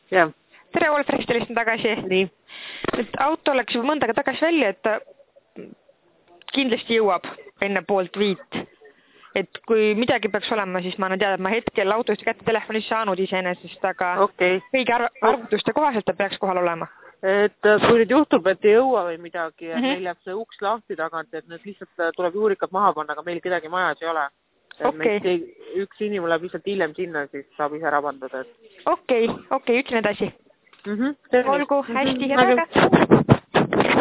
jah. Tere, Wolf Restelist on tagasi. Nii. Nüüd auto läks juba mõndaga tagasi välja, et kindlasti jõuab enne 4:30. Et kui midagi peaks olema, siis ma annan teada, et ma hetkel autost kätte telefonis saanud iseenesest, aga kõigi arvutuste kohaselt ta peaks kohal olema. Et kui nüüd juhtub, et ei jõua või midagi, et meil jääb see uks lahti tagant, et nüüd lihtsalt tuleb juurikad maha panna, aga meil kedagi majas ei ole. Üks inimene läheb lihtsalt hiljem sinna, siis saab ise ära pandada. Okei, ütlen edasi. Olgu, hästi, head aega.